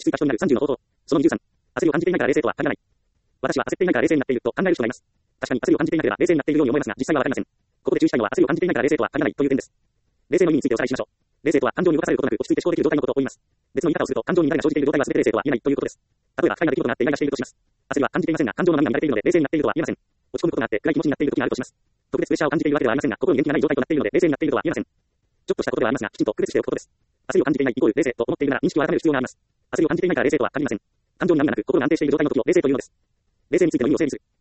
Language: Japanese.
着いた人になる30の方法。その23。焦りを感じていないから冷静とは限らない。私は焦っていないから冷静になっていると考える人がいます。確かに焦りを感じていなければ冷静になっているように思えますが、実際はわかりません。ここで注意したいのは焦りを感じていないから冷静とは限らないという点です。冷静の意味についておさらいしましょう。冷静とは感情に動かされることなく落ち着いて思考できる状態のことを言います。別の言い方をすると感情に乱れが生じている状態は全て冷静とは言えないということです。例えば不快な出来事があってイライラしているとします。焦りは感じていませんが感情の波が乱れているので冷静になっているとは言えません。落ち込むことがあって暗い気持ちになっている時があるとします。特別プレッシャーを感じているわけではありませんが、心に元気がない状態となっているので冷静になっているとは言えません。ちょっとしたことではありますが、きちんと区別しておくことです。焦りを感じていないイコール冷静と思っているなら認識を改める必要があります。焦りを感じていないから冷静とは限りません。感情に波がなく心が安定している状態の時を冷静というのです。冷静についての意味を整理する。